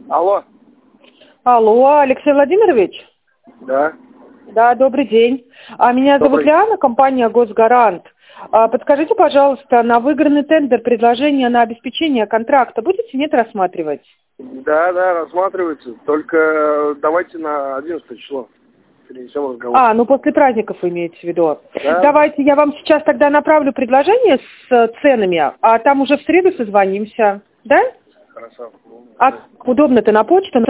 Алло. Алло, Алексей Владимирович? Да. Да, добрый день. Меня зовут Лиана, компания «Госгарант». Подскажите, пожалуйста, на выигранный тендер предложение на обеспечение контракта будете, нет, рассматривать? Да, рассматривается. Только давайте на 11 число перенесем разговор. Ну после праздников вы имеете в виду. Да. Давайте я вам сейчас тогда направлю предложение с ценами, а там уже в среду созвонимся. Да? Хорошо. Удобно-то на почту.